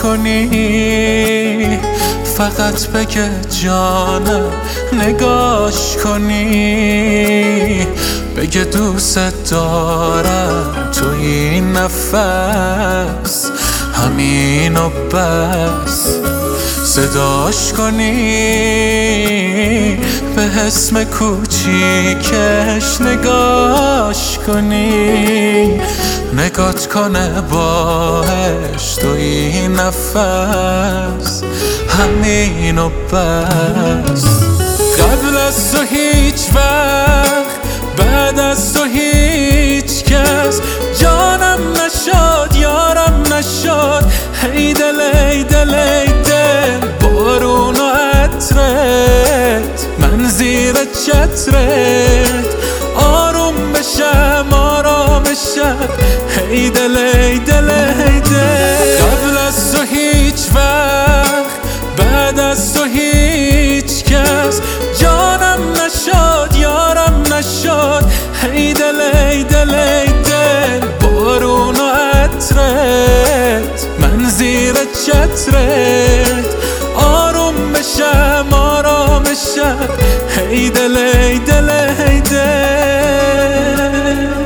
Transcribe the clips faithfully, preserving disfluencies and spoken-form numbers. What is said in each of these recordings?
کنی، فقط بگه جانم نگاش کنی، بگه دوست دارم تو این نفس، همین و بس. صداش کنی، به اسم کوچیکش نگاش کنی، نگات کنه باش تو این نفس، همین و بس. قبل از تو هیچ وقت، بعد از تو هیچ کس جانم نشد، یارم نشد. هی دل ای دل ای دل، بارون و عطرت، من زیر چترت آروم بشم آرام شم. هی دل ای دل ای دل. قبل از تو هیچ وقت، بعد از تو هیچ کس جانم نشد، یارم نشد. هی دل ای دل ای دل، بارون و عطرت، من زیر چترت آروم بشم آرام شم. هی دل ای دل ای دل.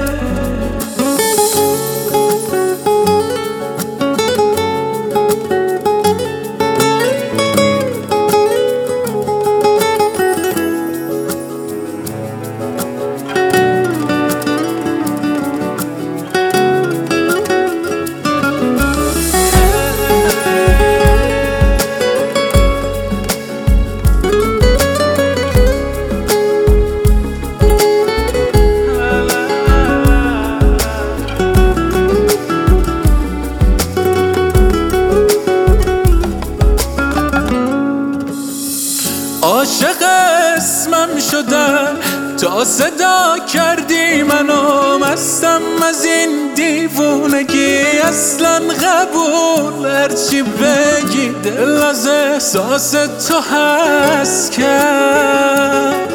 عاشق اسمم شدم تا صدا کردی منو، مستم از این دیوونگی اصلا قبول. هرچی بگی دل از احساس تو هست کرد.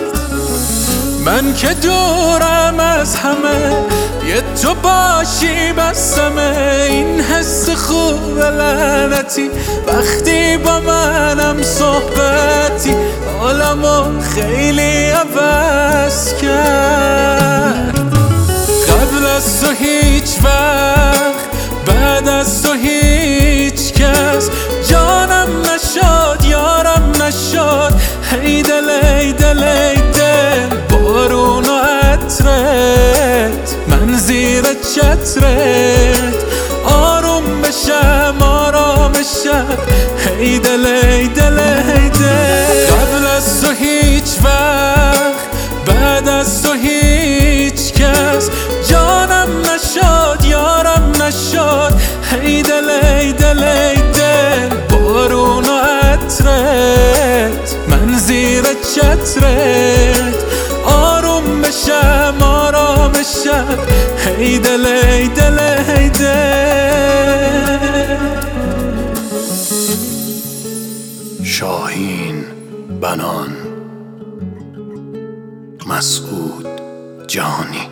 من که دورم از همه، یه تو باشی بسمه. این حس خوب لعنتی وقتی با منم صحبتی، حالمو خیلی عوض کرد. قبل از تو هیچ وقت، بعد از تو هیچ کس جانم نشد، یارم نشد. هی دل ای دل ای دل، بارون و عطرت، من زیر چترت آروم بشم آرام شم. هی دل ای دل ای دل. قبل از تو هیچ وقت، بعد از تو هیچ کس جانم نشد، یارم نشد. هی دل ای دل ای دل، بارون و عطرت، من زیر چترت آروم بشم آرام شم. هی دل ای دل ای دل. شاهین بنان، مسعود جانی.